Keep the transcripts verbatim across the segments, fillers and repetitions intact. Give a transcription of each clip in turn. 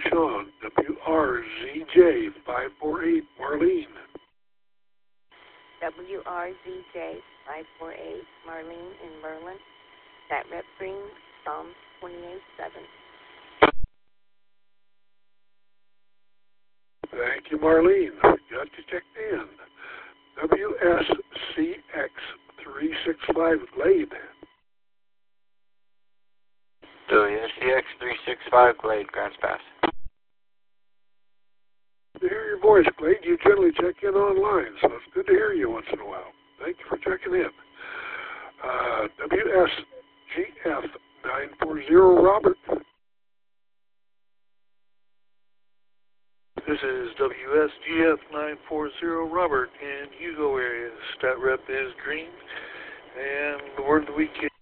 Sean, W R Z J five four eight, Marlene. W R Z J five four eight, Marlene in Merlin. Stat Rep Green, Psalm twenty-eight seven. Thank you, Marlene. We got you checked in. W S C X three six five, Glade. W S C X three six five, Glade, Grants Pass. To hear your voice, Glade, you generally check in online, so it's good to hear you once in a while. Thank you for checking in. Uh, W S G F nine four zero, Robert. This is W S G F nine four zero, Robert, in Hugo area. Stat Rep is green, and the word of the week is...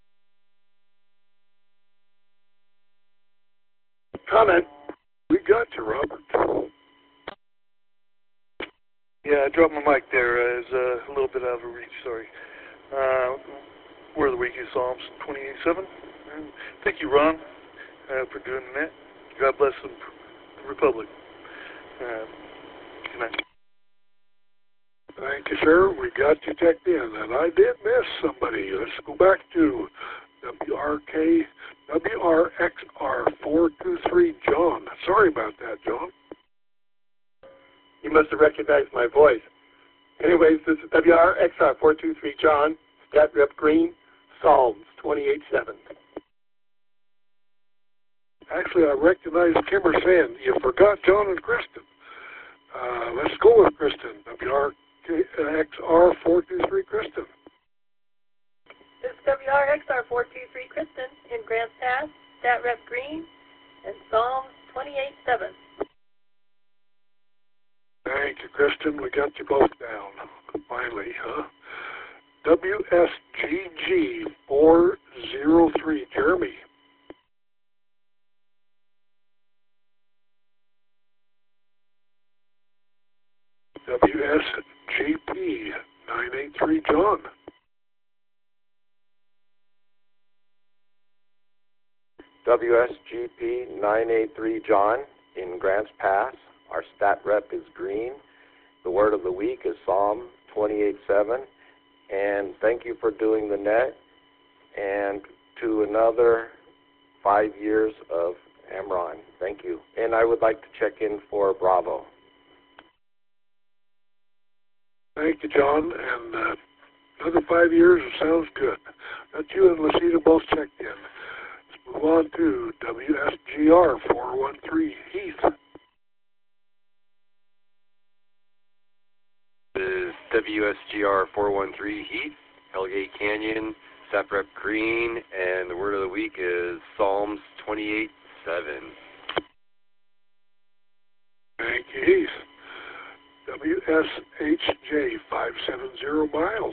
Comment. We got you, Robert. Yeah, I dropped my mic there. Uh, it's uh, a little bit out of reach, sorry. Uh, word of the week is Psalms twenty-eight seven. And thank you, Ron, uh, for doing that. God bless the, the Republic. Uh, good night. Thank you, sir. We got you checked in. And I did miss somebody. Let's go back to W R K, W R X R four two three, John. Sorry about that, John. You must have recognized my voice. Anyways, this is W R X R four two three, John, Stat Rep Green, Psalms twenty-eight seven. Actually, I recognize Kimmer saying you forgot John and Kristen. Uh, let's go with Kristen. W R X R four two three, Kristen. This is W R X R four two three, Kristen, in Grants Pass, Stat Rep Green, and Psalms twenty-eight seven. Thank you, Kristen. We got you both down. Finally, huh? W S G G four zero three, Jeremy. W S G P nine eight three, John. W S G P nine eight three, John, in Grants Pass. Our stat rep is green. The word of the week is Psalm twenty-eight seven. And thank you for doing the net. And to another five years of Amron. Thank you. And I would like to check in for Bravo. Thank you, John. And uh, another five years sounds good. That you and Lucita both checked in. Let's move on to W S G R four one three, Heath. This is W S G R four one three, Heath, Hellgate Canyon, Stat Rep Green, and the word of the week is Psalms twenty-eight seven. Thank you, Heath. W S H J five seven zero, Miles.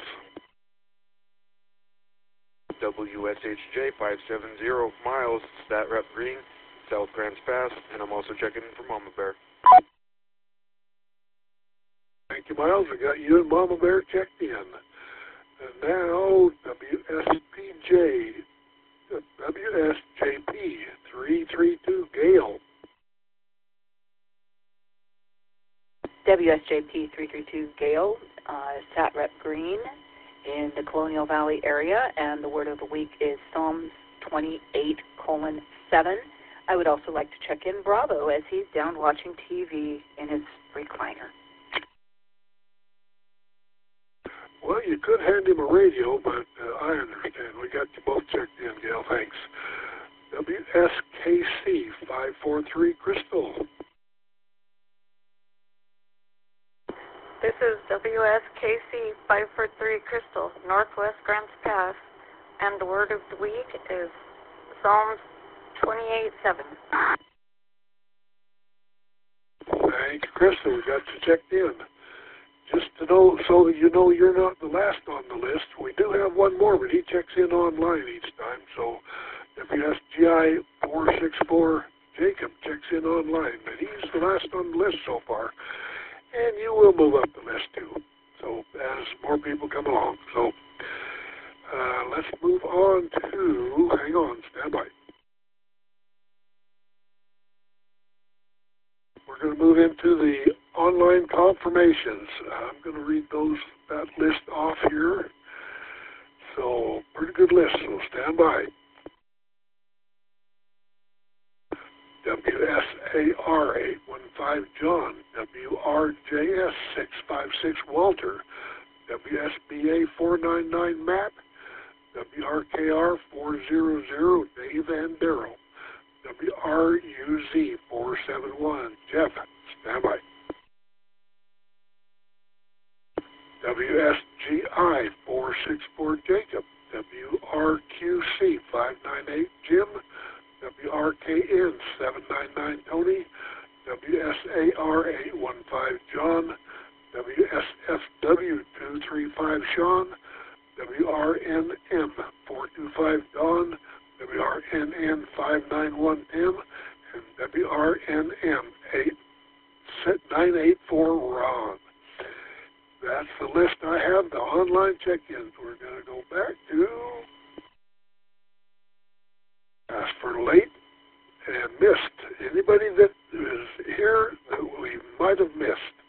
W S H J five seven zero, Miles, Stat Rep Green, South Grants Pass, and I'm also checking in for Mama Bear. Thank you, Miles. We got you and Mama Bear checked in. And now W S P J, W S J P three three two, Gail. W S J P three three two, Gail, uh, Stat Rep Green in the Colonial Valley area, and the word of the week is Psalms twenty-eight colon seven. I would also like to check in Bravo as he's down watching T V in his recliner. Well, you could hand him a radio, but uh, I understand. We got you both checked in, Gail. Thanks. W S K C five four three, Crystal. This is W S K C five four three, Crystal, Northwest Grants Pass, and the word of the week is Psalms twenty-eight seven. Thank you, Crystal. We got you checked in. Just to know, so that you know you're not the last on the list, we do have one more, but he checks in online each time. So W S G I four six four, Jacob checks in online, but he's the last on the list so far. And you will move up the list too, so as more people come along. So uh, let's move on to, hang on, stand by. going to move into the online confirmations. I'm going to read those that list off here. So, pretty good list, so stand by. W S A R eight one five John, W R J S six five six Walter, W S B A four nine nine Matt, W R K R four hundred Dave and Daryl, W R U Z four seven one Jeff, stand by. W S G I four six four Jacob, W R Q C five nine eight Jim, W R K N seven nine nine Tony, W S A R eight one five John, W S F W two three five Sean, W R N M four two five Don, W R N N five nine one Tim, and W R N M nine eight four Ron. That's the list I have, the online check-ins. We're going to go back to Ask for Late and Missed. Anybody that is here that we might have missed.